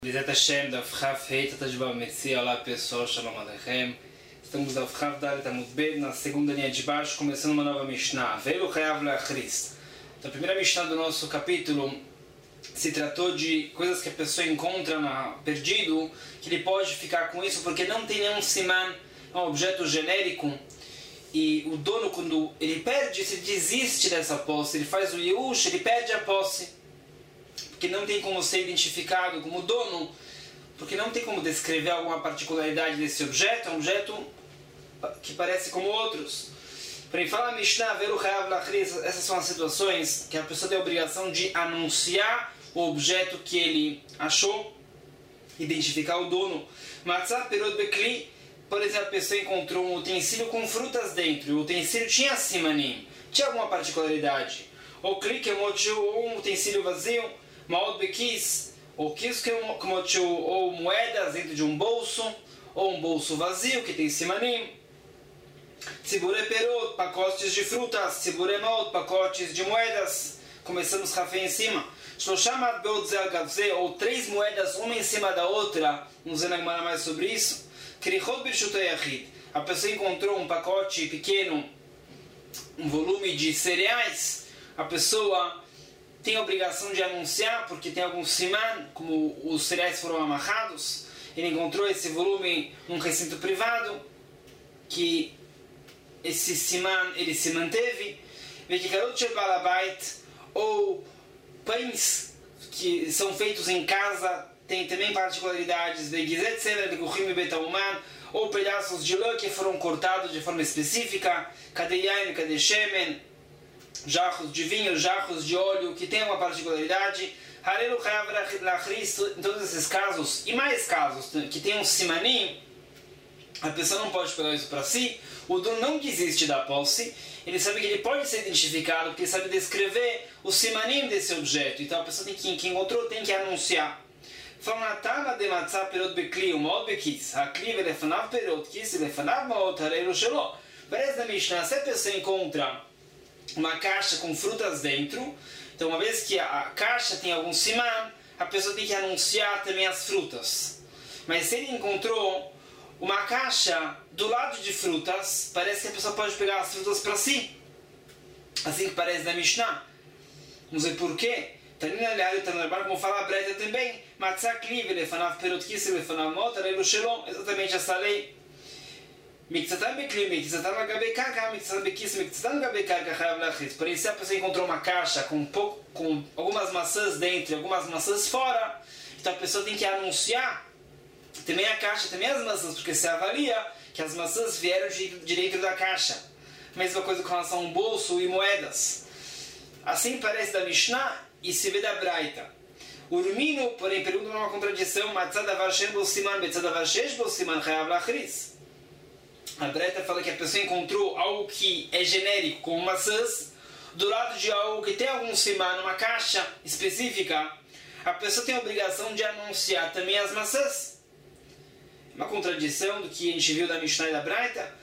Bezat Hashem, Daf Chaf Hei Tatajba Metzi. Olá pessoal, Shalom Aleichem. Estamos Daf Chaf Dalet Amud Bet, na segunda linha de baixo, começando uma nova Mishnah. Velo Chayav Leachris. Então, a primeira Mishnah do nosso capítulo se tratou de coisas que a pessoa encontra perdido, que ele pode ficar com isso porque não tem nenhum siman, é um objeto genérico. E o dono, quando ele perde, se desiste dessa posse, ele faz o Yush, ele perde a posse. Porque não tem como ser identificado como dono, porque não tem como descrever alguma particularidade desse objeto, é um objeto que parece como outros. Para falar Mishnah, essas são as situações que a pessoa tem a obrigação de anunciar o objeto que ele achou, identificar o dono. Matzah perot bekli, por exemplo, a pessoa encontrou um utensílio com frutas dentro, e o utensílio tinha simanim, tinha alguma particularidade. Ou clique, ou um utensílio vazio, Maod bekis, ou ou moedas dentro de um bolso, ou um bolso vazio que tem simanim. Tzibure perot, pacotes de frutas. Tzibure maod, pacotes de moedas. Começamos café em cima. Shlosham beot ze al gavze, ou três moedas, uma em cima da outra. Vamos ver na Gemara mais sobre isso. Krichot birshutei yachid, a pessoa encontrou um pacote pequeno, um volume de cereais. A pessoa tem a obrigação de anunciar, porque tem algum siman, como os cereais foram amarrados. Ele encontrou esse volume num recinto privado, que esse siman ele se manteve. Ou pães que são feitos em casa, tem também particularidades. Ou pedaços de lã que foram cortados de forma específica. Kadeyain, kadeshemen, jarros de vinho, jarros de óleo, que tem uma particularidade. Em todos esses casos, e mais casos que tem um simanim, a pessoa não pode pegar isso para si. O dono não desiste da posse, ele sabe que ele pode ser identificado, porque ele sabe descrever o simanim desse objeto. Então a pessoa tem que encontrou tem que anunciar. Parece na Mishnah, se a pessoa encontra uma caixa com frutas dentro, então uma vez que a caixa tem algum siman, a pessoa tem que anunciar também as frutas. Mas se ele encontrou uma caixa do lado de frutas, parece que a pessoa pode pegar as frutas para si. Assim que parece na Mishnah. Vamos ver por quê. Como fala a Breta também, exatamente essa lei. Porém, se a pessoa encontrou uma caixa com algumas maçãs dentro e algumas maçãs fora, então a pessoa tem que anunciar também a caixa, também as maçãs, porque se avalia que as maçãs vieram de dentro da caixa. Mesma coisa com relação a um bolso e moedas. Assim parece da Mishnah e se vê da Braita. Urmino, porém, pergunta uma contradição. A Breta fala que a pessoa encontrou algo que é genérico, como maçãs, do lado de algo que tem algum siman, uma caixa específica. A pessoa tem a obrigação de anunciar também as maçãs. Uma contradição do que a gente viu da Mishnah e da Breta.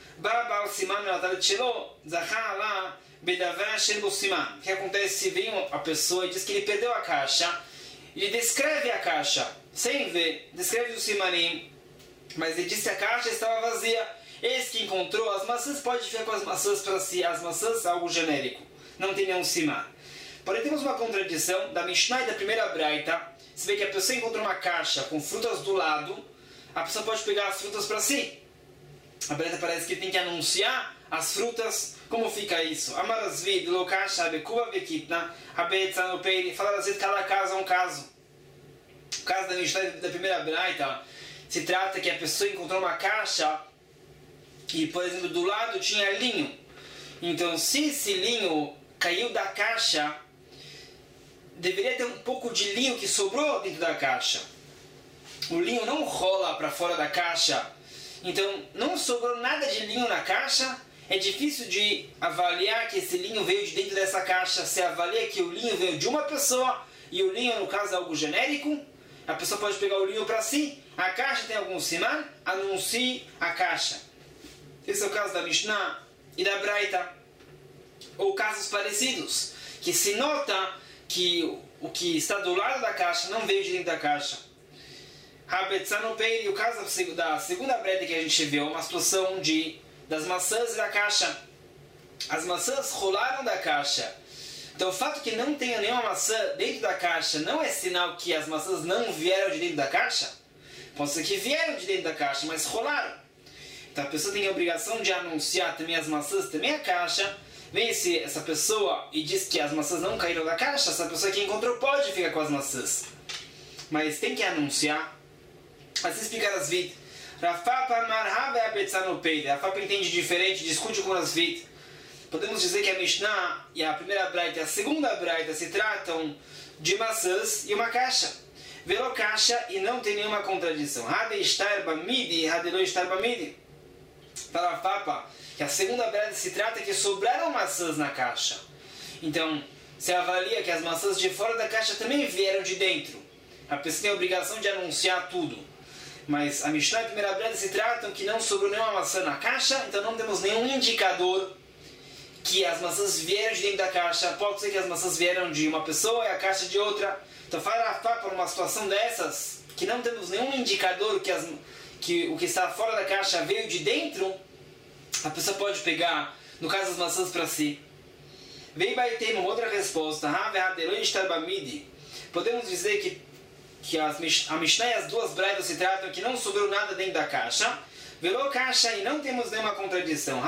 O que acontece se vem a pessoa e diz que ele perdeu a caixa? Ele descreve a caixa, sem ver, descreve o simanim, mas ele disse que a caixa estava vazia. Esse que encontrou as maçãs pode ficar com as maçãs para si. As maçãs é algo genérico, não tem nenhum siman. Porém, temos uma contradição da Mishnah e da primeira Braita. Se vê que a pessoa encontra uma caixa com frutas do lado, a pessoa pode pegar as frutas para si. A Braita parece que tem que anunciar as frutas. Como fica isso? Amarasvid, Lokasha, Bekuba, Bekitna, Abetza, no Peire. Fala assim, cada caso é um caso. O caso da Mishnah e da primeira Braita se trata que a pessoa encontrou uma caixa e, por exemplo, do lado tinha linho. Então, se esse linho caiu da caixa, deveria ter um pouco de linho que sobrou dentro da caixa. O linho não rola para fora da caixa. Então, não sobrou nada de linho na caixa. É difícil de avaliar que esse linho veio de dentro dessa caixa. Se avalia que o linho veio de uma pessoa e o linho, no caso, é algo genérico, a pessoa pode pegar o linho para si. A caixa tem algum siman, anuncie a caixa. Esse é o caso da Mishnah e da Braita. Ou casos parecidos, que se nota que o que está do lado da caixa não veio de dentro da caixa. o caso da segunda breta que a gente viu, uma situação das maçãs e da caixa. As maçãs rolaram da caixa. Então o fato que não tenha nenhuma maçã dentro da caixa não é sinal que as maçãs não vieram de dentro da caixa? Pode ser que vieram de dentro da caixa, mas rolaram. Então a pessoa tem a obrigação de anunciar também as maçãs, também a caixa. Vem essa pessoa e diz que as maçãs não caíram da caixa, essa pessoa que encontrou pode ficar com as maçãs. Mas tem que anunciar. Assim explica as vidas. Rafapa marhava a betzano peide. Rafapa entende diferente, discute com as vidas. Podemos dizer que a Mishnah e a primeira braita e a segunda braita se tratam de maçãs e uma caixa. Velo caixa e não tem nenhuma contradição. Hade estar bamidi, hade lo estar bamidi. Para Rafapa, que a segunda braita se trata que sobraram maçãs na caixa. Então, se avalia que as maçãs de fora da caixa também vieram de dentro. A pessoa tem a obrigação de anunciar tudo. Mas a Mishnah e a primeira braita se tratam que não sobrou nenhuma maçã na caixa, então não temos nenhum indicador que as maçãs vieram de dentro da caixa. Pode ser que as maçãs vieram de uma pessoa e a caixa de outra. Então, para uma situação dessas, que não temos nenhum indicador que o que está fora da caixa veio de dentro, a pessoa pode pegar, no caso, as maçãs para si. Vem vai ter uma outra resposta. Podemos dizer que a Mishnah e as duas braitas se tratam que não sobrou nada dentro da caixa. Velou caixa e não temos nenhuma contradição.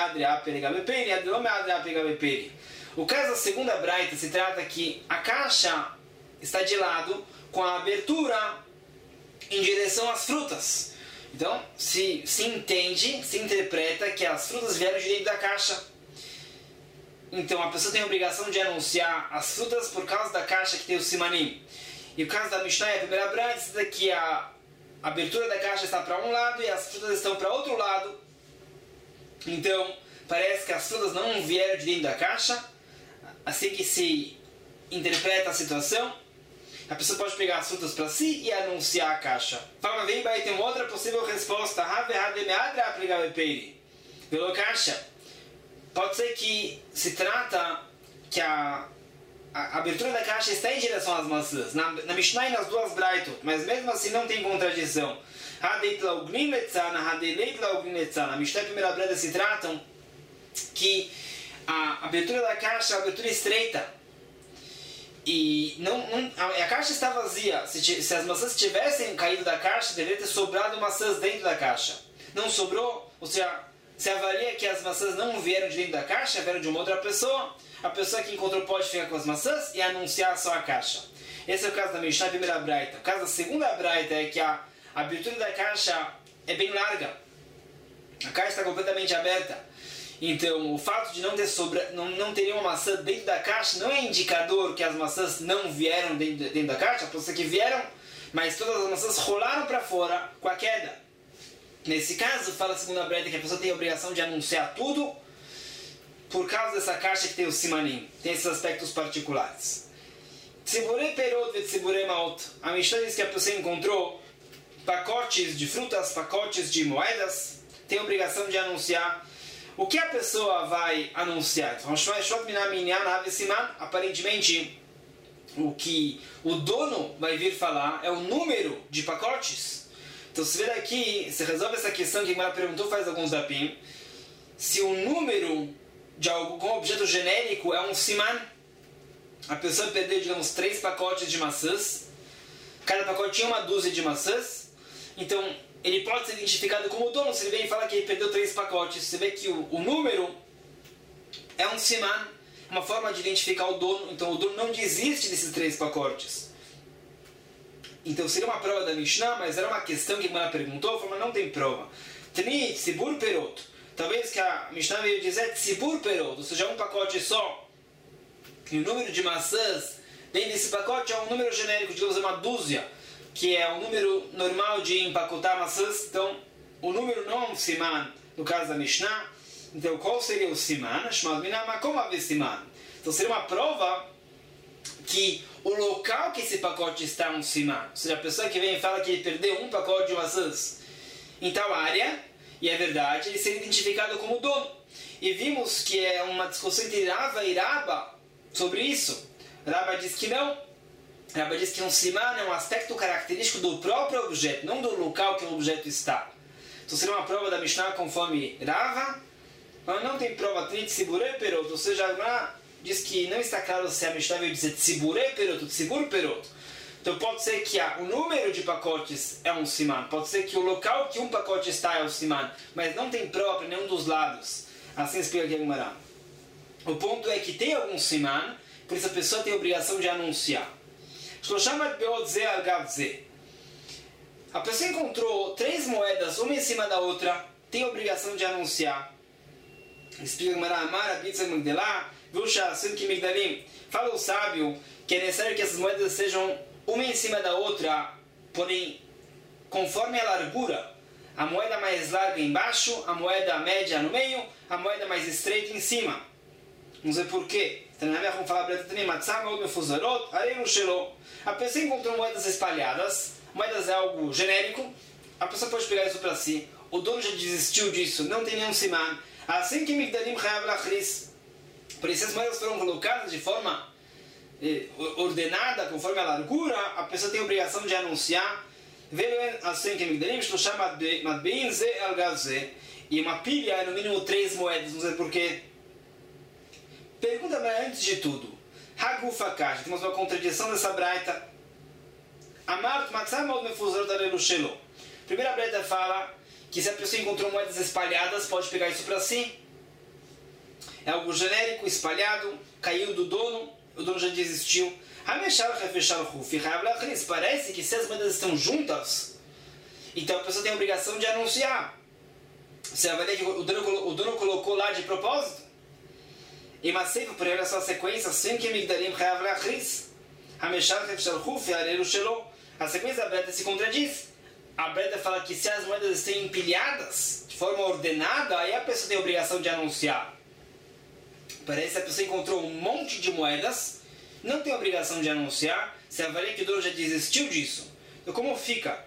O caso da segunda braita se trata que a caixa está de lado com a abertura em direção às frutas. Então, se entende, se interpreta que as frutas vieram de dentro da caixa. Então, a pessoa tem a obrigação de anunciar as frutas por causa da caixa que tem o simanim. E o caso da Mishnah e a primeira braita é que a abertura da caixa está para um lado e as frutas estão para outro lado. Então, parece que as frutas não vieram de dentro da caixa. Assim que se interpreta a situação, a pessoa pode pegar as frutas para si e anunciar a caixa. Fala, vem, vai ter uma outra possível resposta. Pelo caixa. Pode ser que se trata que a abertura da caixa está em direção às maçãs. Na Mishnah e nas duas braitot, mas mesmo assim não tem contradição. Na Mishnah e a primeira braita se tratam que a abertura da caixa é uma abertura estreita. E a caixa está vazia. Se as maçãs tivessem caído da caixa, deveria ter sobrado maçãs dentro da caixa. Não sobrou, ou seja, se avalia que as maçãs não vieram de dentro da caixa, vieram de uma outra pessoa. A pessoa que encontrou pode ficar com as maçãs e anunciar só a caixa. Esse é o caso da Mishnah, a primeira braita. O caso da segunda braita é que a abertura da caixa é bem larga. A caixa está completamente aberta. Então, o fato de não ter nenhuma maçã dentro da caixa não é indicador que as maçãs não vieram dentro da caixa. Pode ser que vieram, mas todas as maçãs rolaram para fora com a queda. Nesse caso, fala a segunda braita que a pessoa tem a obrigação de anunciar tudo por causa dessa caixa que tem o simanim. Tem esses aspectos particulares. Tzibure perot ve tzibure maot. A Mishnah diz que a pessoa encontrou pacotes de frutas, pacotes de moedas, tem a obrigação de anunciar. O que a pessoa vai anunciar? Aparentemente, o que o dono vai vir falar é o número de pacotes. Então, se vê daqui, se resolve essa questão que a Gemara perguntou faz alguns dapim, se o número de algo com objeto genérico é um siman, a pessoa perdeu, digamos, 3 pacotes de maçãs, cada pacote tinha uma dúzia de maçãs, então ele pode ser identificado como dono. Se ele vem e fala que ele perdeu 3 pacotes, você vê que o número é um siman, uma forma de identificar o dono. Então o dono não desiste desses 3 pacotes. Então seria uma prova da Mishnah, mas era uma questão que a Gemara perguntou, falou, mas não tem prova. Tni tzibur perot. Talvez que a Mishnah veio dizer tzibur perot, ou seja, um pacote só. E o número de maçãs dentro desse pacote é um número genérico, digamos, uma dúzia, que é o número normal de empacotar maçãs. Então, o número não é um siman, no caso da Mishnah. Então, qual seria o siman? Então, seria uma prova que o local que esse pacote está é um siman. Ou seja, a pessoa que vem e fala que ele perdeu um pacote de maçãs em tal área, e é verdade, ele seria identificado como dono. E vimos que é uma discussão entre Rava e Rabba sobre isso. Rabba diz que não, Rabba diz que um siman é um aspecto característico do próprio objeto, não do local que o objeto está. Então seria uma prova da Mishnah conforme Rava, mas não tem prova Tnit Tzibure Perot, ou seja, Rava diz que não está claro se a Mishnah veio dizer Tzibure Perot ou Tzibur Perot. Então pode ser que o número de pacotes é um siman, pode ser que o local que um pacote está é o siman, mas não tem prova para nenhum dos lados. Assim explica aqui a Gemara. O ponto é que tem algum siman, por isso a pessoa tem a obrigação de anunciar. A pessoa encontrou 3 moedas, uma em cima da outra, tem a obrigação de anunciar. Explica fala o sábio que é necessário que essas moedas sejam uma em cima da outra, porém conforme a largura. A moeda mais larga embaixo, a moeda média no meio, a moeda mais estreita em cima. Vamos ver por quê. A pessoa encontrou moedas espalhadas, moedas é algo genérico, a pessoa pode pegar isso para si, o dono já desistiu disso, não tem nenhum siman. Assim que Migdalim Chayav Lachris, por isso as moedas foram colocadas de forma ordenada, conforme a largura, a pessoa tem a obrigação de anunciar. E uma pilha é no mínimo 3 moedas, vamos ver por quê. Pergunta antes de tudo. Hagufakash, temos uma contradição dessa braita. Amart Matzamod Mefuzarot Arelu Shelo. Primeira braita fala que se a pessoa encontrou moedas espalhadas, pode pegar isso para si. É algo genérico, espalhado, caiu do dono, o dono já desistiu. Parece que se as moedas estão juntas, então a pessoa tem a obrigação de anunciar. Você avalia que o dono colocou lá de propósito? E Masefa, por olha só a sequência, assim que Migdalim Chayav Lachris, a sequência da breta se contradiz. A breta fala que se as moedas estão empilhadas de forma ordenada, aí a pessoa tem a obrigação de anunciar. Parece que a pessoa encontrou um monte de moedas, não tem a obrigação de anunciar, se avalia que o dono já desistiu disso. Então como fica?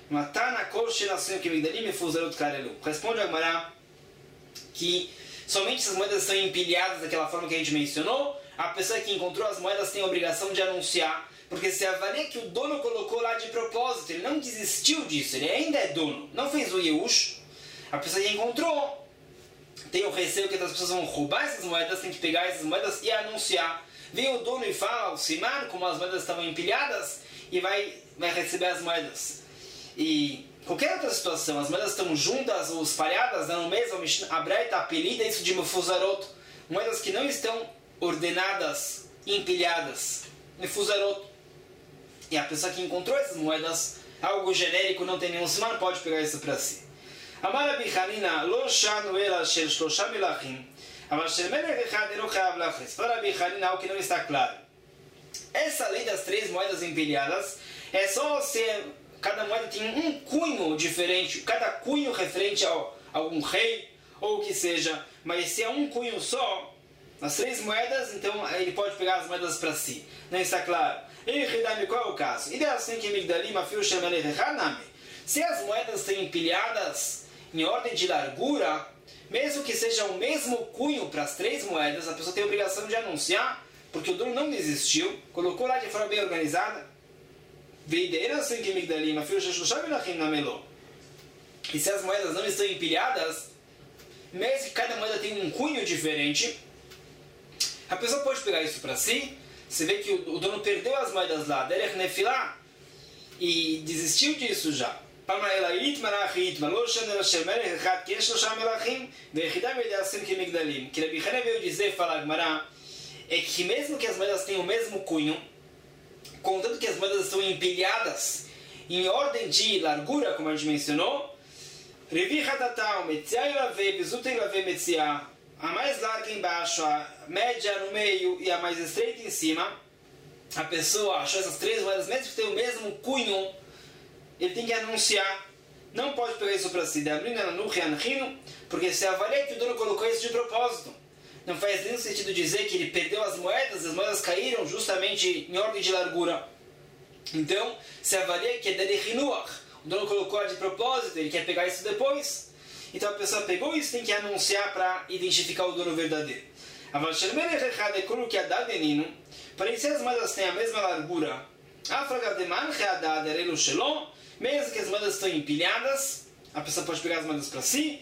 Responde a Gemara que somente se as moedas estão empilhadas daquela forma que a gente mencionou, a pessoa que encontrou as moedas tem a obrigação de anunciar, porque se avalia que o dono colocou lá de propósito, ele não desistiu disso, ele ainda é dono, não fez o Yeush, a pessoa que encontrou tem o receio que as pessoas vão roubar essas moedas, tem que pegar essas moedas e anunciar. Vem o dono e fala ao Siman, como as moedas estavam empilhadas, e vai receber as moedas. E qualquer outra situação, as moedas estão juntas ou espalhadas, no mesmo, a Braita apelida isso de Mefuzarot, moedas que não estão ordenadas, empilhadas, Mefuzarot. E a pessoa que encontrou essas moedas, algo genérico, não tem nenhum Siman, pode pegar isso para si. Amar Rabi Hanina, lo shanu ela shel shlosha melachim, אבל של מלך אחד אינו חייב להכניס. Para Rabi Hanina, algo que não está claro. Essa lei das 3 moedas empilhadas é só se cada moeda tem um cunho diferente, cada cunho referente a algum rei ou o que seja, mas se é um cunho só, as 3 moedas, então ele pode pegar as moedas para si. Não está claro. Qual é o caso? Se as moedas estão empilhadas em ordem de largura, mesmo que seja o mesmo cunho para as 3 moedas, a pessoa tem a obrigação de anunciar, porque o dono não desistiu, colocou lá de forma bem organizada. E se as moedas não estão empilhadas, mesmo que cada moeda tem um cunho diferente, a pessoa pode pegar isso para si. Você vê que o dono perdeu as moedas lá, Derech Nefilá, e desistiu disso já. Que Rabi Hanina veio dizer, falar Gemara, é que mesmo que as moedas tenham o mesmo cunho, contanto que as moedas estão empilhadas em ordem de largura, como a gente mencionou, a mais larga embaixo, a média no meio e a mais estreita em cima, a pessoa achou essas 3 moedas, mesmo que tenham o mesmo cunho, ele tem que anunciar. Não pode pegar isso para si, porque se avalia que o dono colocou isso de propósito. Não faz nenhum sentido dizer que ele perdeu as moedas caíram justamente em ordem de largura. Então, se avalia que é Derichinuach, o dono colocou de propósito, ele quer pegar isso depois. Então a pessoa pegou isso, tem que anunciar para identificar o dono verdadeiro. Porém, se as moedas têm a mesma largura Mesmo que as moedas estão empilhadas, a pessoa pode pegar as moedas para si,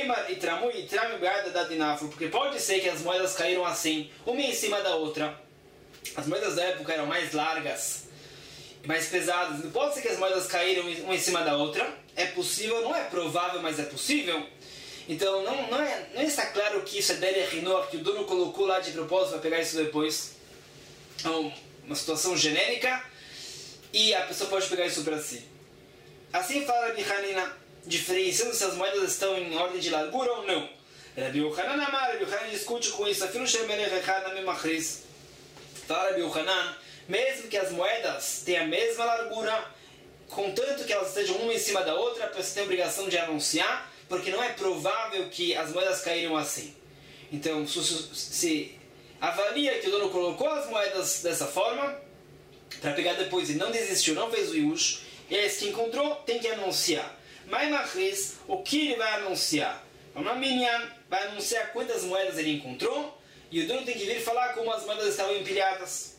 porque pode ser que as moedas caíram assim, uma em cima da outra. As moedas da época eram mais largas, mais pesadas. Não pode ser que as moedas caíram uma em cima da outra. É possível, não é provável, mas é possível. Então não está claro que isso é Derech Hinoach, que o dono colocou lá de propósito para pegar isso depois. É uma situação genérica e a pessoa pode pegar isso para si. Assim fala Rabbi Hanina, diferenciando se as moedas estão em ordem de largura ou não. Rabbi Yochanan Amar, Rabbi Yochanan discute com isso. Fala Rabbi Yochanan, mesmo que as moedas tenham a mesma largura, contanto que elas estejam uma em cima da outra, a pessoa tem a obrigação de anunciar, porque não é provável que as moedas caíram assim. Então, se avalia que o dono colocou as moedas dessa forma, para pegar depois e não desistiu, não fez o yush, e esse que encontrou tem que anunciar. Mas o que ele vai anunciar? Uma minyan vai anunciar quantas moedas ele encontrou, e o dono tem que vir falar como as moedas estavam empilhadas.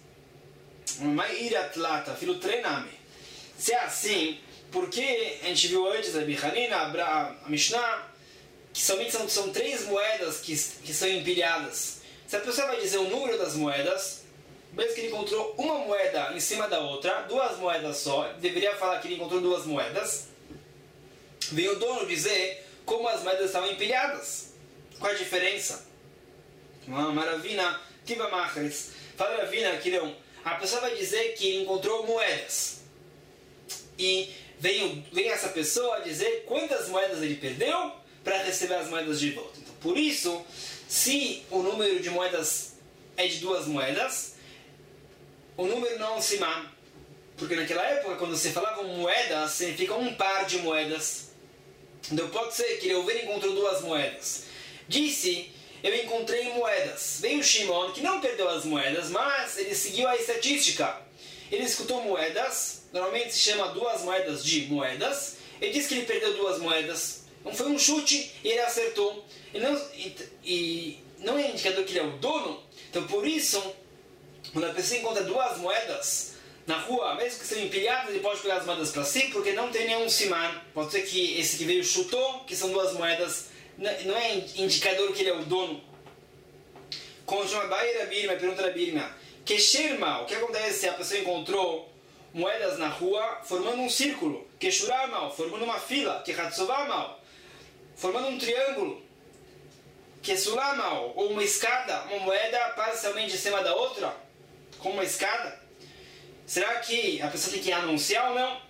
Filho treiname. Se é assim, porque a gente viu antes a Bichanina, a Mishnah, que somente são 3 moedas que são empilhadas. Se a pessoa vai dizer o número das moedas, mesmo que ele encontrou uma moeda em cima da outra, 2 moedas só, deveria falar que ele encontrou 2 moedas. Vem o dono dizer como as moedas estavam empilhadas. Qual a diferença? Maravina, Kiva Machres. Fala Ravina que a pessoa vai dizer que ele encontrou moedas. E vem essa pessoa dizer quantas moedas ele perdeu para receber as moedas de volta. Então, por isso, se o número de moedas é de 2 moedas, o número não é um simam. Porque naquela época, quando se falava moedas, significa um par de moedas. Então pode ser que ele encontrou 2 moedas. Disse, eu encontrei moedas. Veio o Shimon, que não perdeu as moedas, mas ele seguiu a estatística. Ele escutou moedas, normalmente se chama 2 moedas de moedas. Ele disse que ele perdeu 2 moedas. Não foi um chute e ele acertou. E não é indicador que ele é o dono. Então por isso, quando a pessoa encontra 2 moedas na rua, mesmo que sejam empilhadas, ele pode pegar as moedas para si, porque não tem nenhum siman. Pode ser que esse que veio chutou, que são 2 moedas, não é indicador que ele é o dono. Continua Baia Birma, pergunta a Birma. Que Sherma, o que acontece se a pessoa encontrou moedas na rua formando um círculo? Que Shuramal, formando uma fila? Que Hatsuvamal, formando um triângulo? Que Sulamal, ou uma escada, uma moeda parcialmente em cima da outra, como uma escada? Será que a pessoa tem que anunciar ou não?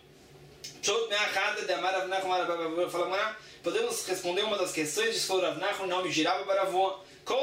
Podemos responder uma das questões de se for Rav Nachman, não me girava para voar.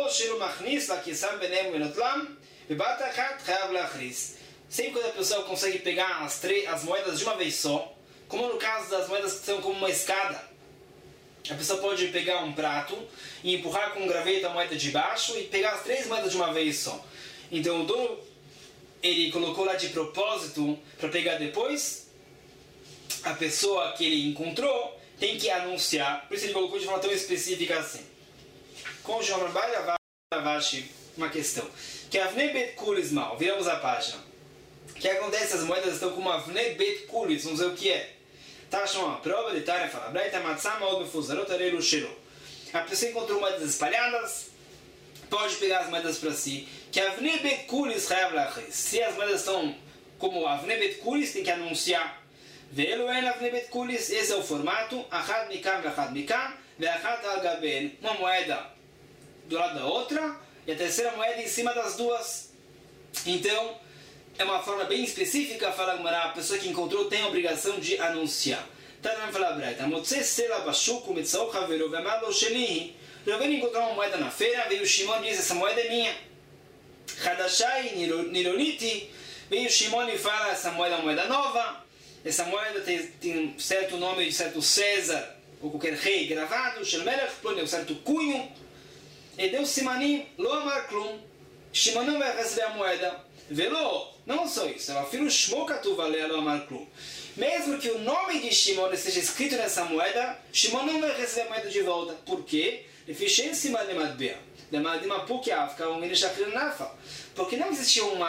Sempre quando a pessoa consegue pegar as moedas de uma vez só, como no caso das moedas que são como uma escada, a pessoa pode pegar um prato e empurrar com um graveto a moeda de baixo e pegar as 3 moedas de uma vez só. Então o dono, ele colocou lá de propósito para pegar depois. A pessoa que ele encontrou tem que anunciar. Por isso ele colocou de forma tão específica assim. Com o João Ravashi, uma questão. Que Avnei Bet Kulis mal. Viramos a página. O que acontece? As moedas estão como Avnei Bet Kulis. Vamos ver o que é. Tá, chama uma prova de Tara fala. Braita Matzama Od Mefuzarot Areilu Shelo. A pessoa encontrou moedas espalhadas, pode pegar as moedas para si. Que Avnei Bet Kulis Chayav Lachris. Se as moedas estão como Avnei Bet Kulis, tem que anunciar. Velo en Avnei Bet Kulis. Esse é o formato. Achad Mikam Vechad Mikam. Veachad Al Gaben. Uma moeda do lado da outra. E a terceira moeda em cima das 2. Então, é uma forma bem específica. Fala a pessoa que encontrou tem a obrigação de anunciar. Tadam fala Braita. Motze Sela Bashuku Mitzau Chavero Vemalo Shelihi. Jovem encontrou uma moeda na feira. Veio o Shimon e diz: essa moeda é minha. Hadashai Nironiti. Veio o Shimon e fala: essa moeda é uma moeda nova. Essa moeda tem um certo nome de certo César ou qualquer rei gravado. Shelmelech Plone, um certo cunho. E deu Simanim, Lo Amar Klum. Shimon não vai receber a moeda. Velo, não só isso. Ela filho Shmokatu Valea Lo Amar Klum. Mesmo que o nome de Shimon esteja escrito nessa moeda, Shimon não vai receber a moeda de volta. Por quê? Porque não existia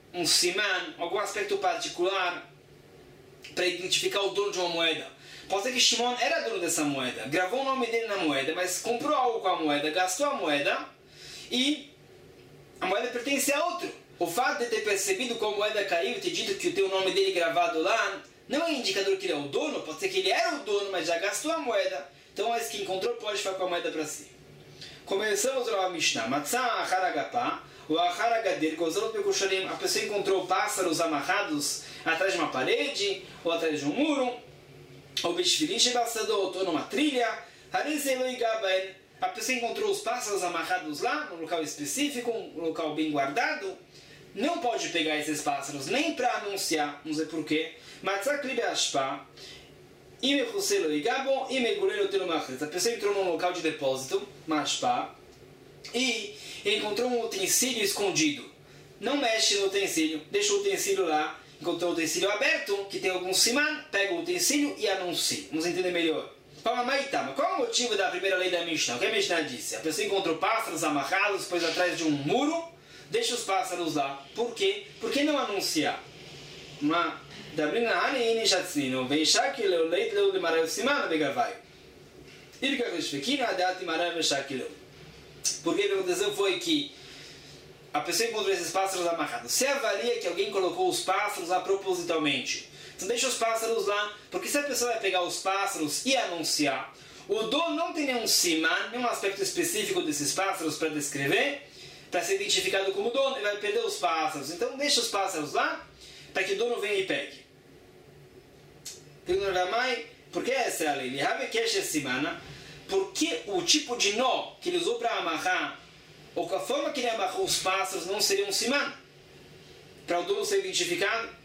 um siman, algum aspecto particular para identificar o dono de uma moeda. Pode ser que Shimon era dono dessa moeda, gravou o nome dele na moeda, mas comprou algo com a moeda, gastou a moeda e a moeda pertence a outro. O fato de ter percebido como a moeda caiu e ter dito que tem o nome dele gravado lá, não é indicador que ele é o dono, pode ser que ele era o dono, mas já gastou a moeda. Então, esse que encontrou pode ficar com a moeda para si. Começamos a Mishnah. Matzah achar agapá, ou achar agadir, gozalot bekusharim. A pessoa encontrou pássaros amarrados atrás de uma parede, ou atrás de um muro, ou bishvilim shebassadot, ou numa trilha. Harizei lo igaben. A pessoa encontrou os pássaros amarrados lá, num local específico, um local bem guardado. Não pode pegar esses pássaros nem para anunciar, não sei porquê. Matzah klibe ashpa. A pessoa entrou num local de depósito, mashpa, e encontrou um utensílio escondido. Não mexe no utensílio, deixa o utensílio lá. Encontrou o utensílio aberto, que tem algum siman, pega o utensílio e anuncia. Vamos entender melhor. Qual é o motivo da primeira lei da Mishnah? O que a Mishnah disse? A pessoa encontrou pássaros amarrados, depois atrás de um muro, deixa os pássaros lá. Por quê? Por que não anunciar? Porque o que aconteceu foi que a pessoa encontrou esses pássaros amarrados. Você avalia que alguém colocou os pássaros lá propositalmente. Então deixa os pássaros lá, porque se a pessoa vai pegar os pássaros e anunciar, o dono não tem nenhum siman, nenhum aspecto específico desses pássaros para descrever, para ser identificado como dono, e vai perder os pássaros. Então deixa os pássaros lá, para que o dono venha e pegue. Pergunta Ramai, por que essa é a lei? Porque o tipo de nó que ele usou para amarrar, ou a forma que ele amarrou os pássaros, não seria um siman, para o dono ser identificado.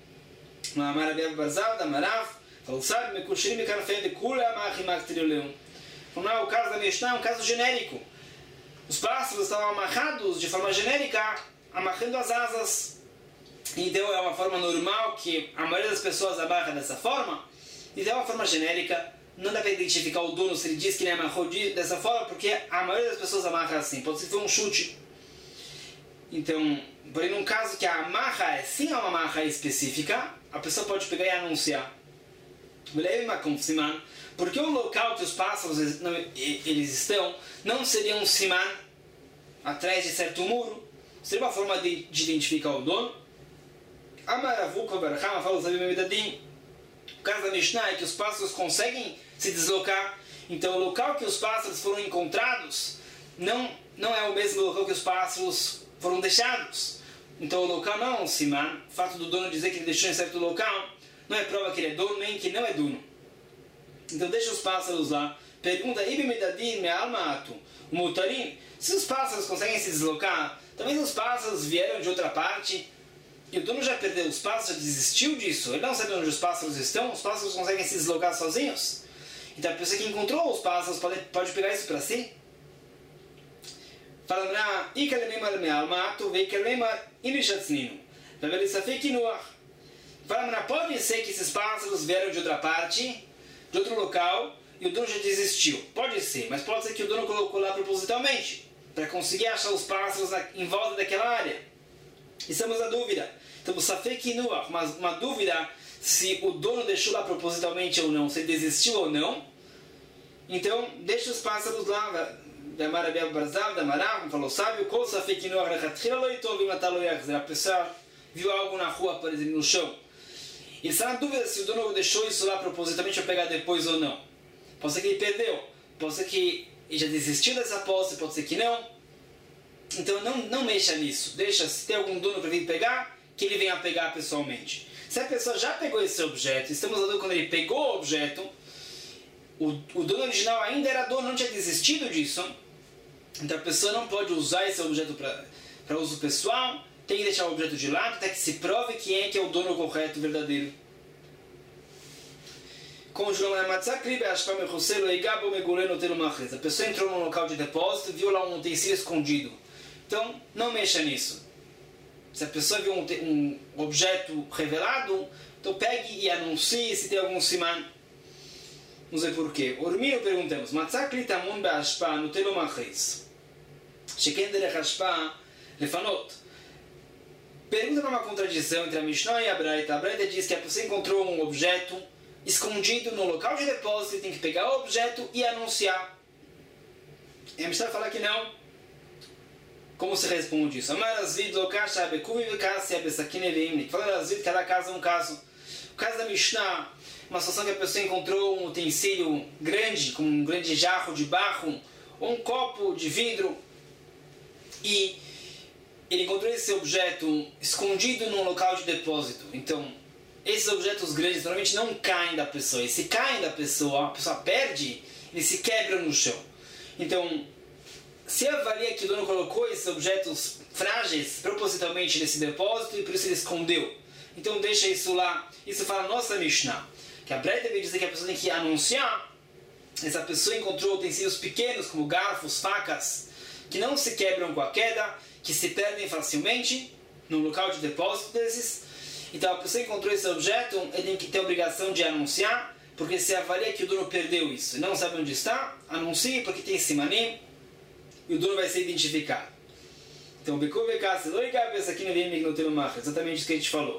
Não, o caso da Mishnah é um caso genérico. Os pássaros estavam amarrados de forma genérica, amarrando as asas. Então é uma forma normal que a maioria das pessoas amarra dessa forma. Então é uma forma genérica. Não dá para identificar o dono se ele diz que ele amarrou dessa forma, porque a maioria das pessoas amarra assim. Pode ser que foi um chute. Então, porém, num caso que a amarra é sim uma amarra específica, a pessoa pode pegar e anunciar. Porque o local que os pássaros eles estão não seria um siman atrás de certo muro, seria uma forma de identificar o dono. O caso da Mishnah é que os pássaros conseguem se deslocar, então o local que os pássaros foram encontrados não é o mesmo local que os pássaros foram deixados. Então o local não é um siman. O fato do dono dizer que ele deixou em certo local não é prova que ele é dono, nem que não é dono. Então deixa os pássaros lá. Pergunta, se os pássaros conseguem se deslocar, talvez os pássaros vieram de outra parte e o dono já perdeu os pássaros, já desistiu disso. Ele não sabe onde os pássaros estão, os pássaros conseguem se deslocar sozinhos. Então a pessoa que encontrou os pássaros pode pegar isso para si. Fala, pode ser que esses pássaros vieram de outra parte, de outro local, e o dono já desistiu. Pode ser, mas pode ser que o dono colocou lá propositalmente, para conseguir achar os pássaros em volta daquela área. Estamos na dúvida. Então, uma dúvida se o dono deixou lá propositalmente ou não, se ele desistiu ou não. Então, deixa os pássaros lá. Falou, sábio, a pessoa viu algo na rua, por exemplo, no chão. Ele está na dúvida se o dono deixou isso lá propositalmente para pegar depois ou não. Pode ser que ele perdeu, pode ser que ele já desistiu dessa posse, pode ser que não. Então não mexa nisso. Deixa, se tem algum dono para vir pegar, que ele venha pegar pessoalmente. Se a pessoa já pegou esse objeto, estamos falando quando ele pegou o objeto, o dono original ainda era dono, não tinha desistido disso. Então a pessoa não pode usar esse objeto para uso pessoal, tem que deixar o objeto de lado até que se prove quem é que é o dono correto, verdadeiro. A pessoa entrou num local de depósito e viu lá um utensílio escondido. Então, não mexa nisso. Se a pessoa viu um objeto revelado, então pegue e anuncie se tem algum siman. Não sei porquê. Ormino perguntamos, Pergunta para uma contradição entre a Mishnah e a Braita. A Braita diz que a pessoa encontrou um objeto escondido no local de depósito, tem que pegar o objeto e anunciar. E a Mishnah fala que não. Como se responde isso? Amar Azvid Lokasha Abekuvi Vikassi Abesakine Veimnik. Fala Azvid, cada caso é um caso. O caso da Mishnah, uma situação que a pessoa encontrou um utensílio grande, como um grande jarro de barro, ou um copo de vidro, e ele encontrou esse objeto escondido num local de depósito. Então, esses objetos grandes normalmente não caem da pessoa. E se caem da pessoa, a pessoa perde, eles se quebram no chão. Então, se avalia que o dono colocou esses objetos frágeis propositalmente nesse depósito e por isso ele escondeu. Então, deixa isso lá. Isso fala a nossa Mishnah. Que a Braita veio dizer que a pessoa tem que anunciar. Essa pessoa encontrou utensílios pequenos, como garfos, facas, que não se quebram com a queda, que se perdem facilmente no local de depósito desses. Então a pessoa encontrou esse objeto, ele tem que ter a obrigação de anunciar, porque se avalia que o dono perdeu isso e não sabe onde está, anuncie, porque tem simanim e o dono vai ser identificado. Então, exatamente isso que a gente falou.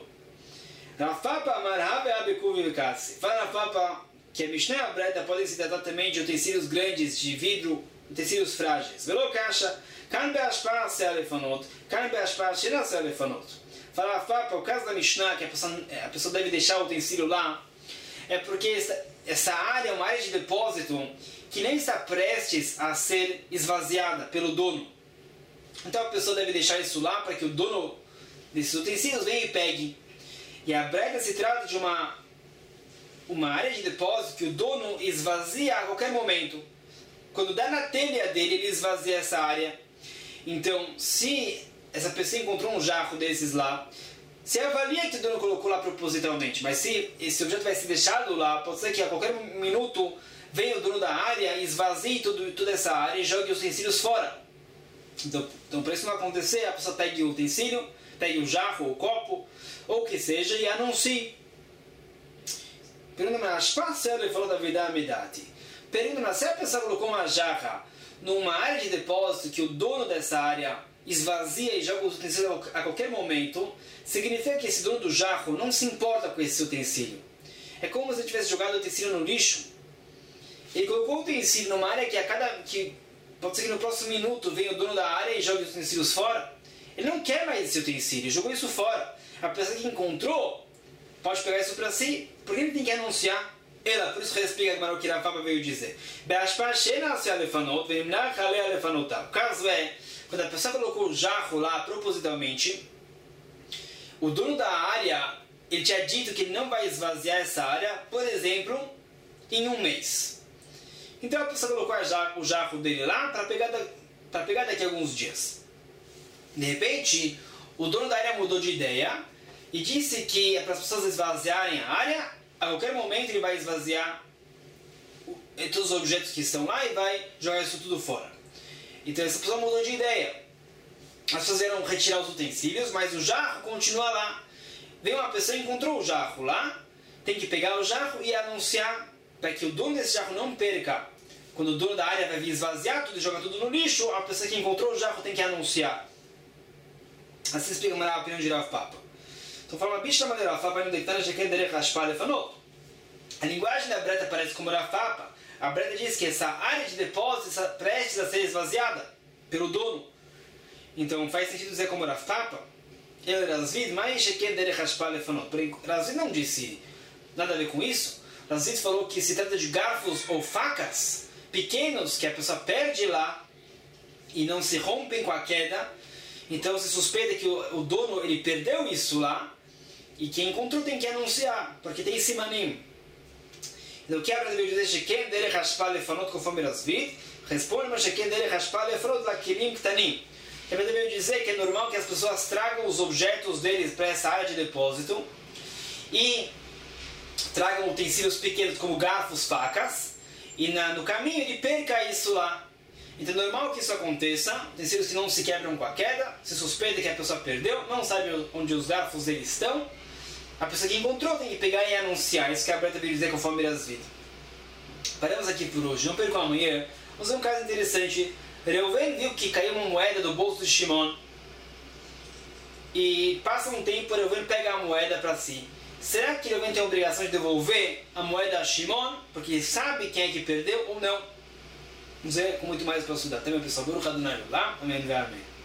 Fala Rafapa que a Mishnah e a Braita podem se tratar também de utensílios grandes, de vidro, utensílios frágeis. Velo caixa. Kan be'ashpa se alefanot, kan be'ashpa shena se alefanot. Fala Rafapa, o caso da Mishnah, que a pessoa deve deixar o utensílio lá, é porque essa área é uma área de depósito que nem está prestes a ser esvaziada pelo dono. Então a pessoa deve deixar isso lá para que o dono desses utensílios venha e pegue. E a Braita se trata de uma área de depósito que o dono esvazia a qualquer momento. Quando dá na telha dele, ele esvazia essa área. Então, se essa pessoa encontrou um jarro desses lá, se avalia que o dono colocou lá propositalmente, mas se esse objeto vai ser deixado lá, pode ser que a qualquer minuto venha o dono da área e esvazie toda essa área e jogue os utensílios fora. Então para isso não acontecer, a pessoa pegue o utensílio, pegue o jarro ou o copo, ou o que seja, e anuncie. Pergunta-me, ele falou da vida amidade. Pergunta-me, se a pessoa colocou uma jarra numa área de depósito que o dono dessa área esvazia e joga os utensílios a qualquer momento, significa que esse dono do jarro não se importa com esse utensílio. É como se ele tivesse jogado o utensílio no lixo. Ele colocou o utensílio numa área que pode ser que no próximo minuto venha o dono da área e jogue os utensílios fora. Ele não quer mais esse utensílio, jogou isso fora. A pessoa que encontrou pode pegar isso para si, porque ele tem que anunciar. Por isso explica o que Rafapa veio dizer. O caso é, quando a pessoa colocou o jarro lá propositalmente, o dono da área, ele tinha dito que ele não vai esvaziar essa área, por exemplo, em um mês. Então a pessoa colocou o jarro dele lá para pegar daqui a alguns dias. De repente, o dono da área mudou de ideia e disse que é para as pessoas esvaziarem a área. A qualquer momento ele vai esvaziar todos os objetos que estão lá e vai jogar isso tudo fora. Então essa pessoa mudou de ideia. As pessoas vieram retirar os utensílios, mas o jarro continua lá. Veio uma pessoa e encontrou o jarro lá, tem que pegar o jarro e anunciar para que o dono desse jarro não perca. Quando o dono da área vai vir esvaziar tudo e jogar tudo no lixo, a pessoa que encontrou o jarro tem que anunciar. Assim explica a opinião de Rafapa. Então fala uma bicha da maneira Rafapa no dectana de quem derech hashpa lefanot. A linguagem da Braita parece como Rafapa. A Braita diz que essa área de depósito está prestes a ser esvaziada pelo dono. Então faz sentido dizer como Rafapa. Ele Razvid, mas quem derech hashpa lefanot. Razvid não disse nada a ver com isso. Razvid falou que se trata de garfos ou facas pequenos que a pessoa perde lá e não se rompem com a queda. Então se suspeita que o dono ele perdeu isso lá. E quem encontrou tem que anunciar, porque tem simanim. Então o que a Braita veio dizer, Sheken derech hashpa lefanot conforme Razvid, responde, mas Sheken derech hashpa lefanot lakelim ktanim. A Braita veio dizer que é normal que as pessoas tragam os objetos deles para essa área de depósito e tragam utensílios pequenos como garfos, facas, e no caminho ele perca isso lá. Então é normal que isso aconteça, utensílios que não se quebram com a queda, se suspeita que a pessoa perdeu, não sabe onde os garfos deles estão. A pessoa que encontrou tem que pegar e anunciar. Isso que a Braita veio dizer conforme as vidas. Paramos aqui por hoje. Não percam amanhã. Vamos ver um caso interessante. Reuven viu que caiu uma moeda do bolso de Shimon. e passa um tempo e Reuven pega a moeda para si. Será que Reuven tem a obrigação de devolver a moeda a Shimon, porque sabe quem é que perdeu ou não? Vamos ver com muito mais para estudar. Até meu pessoal, Baruch Adonai Olam, amém.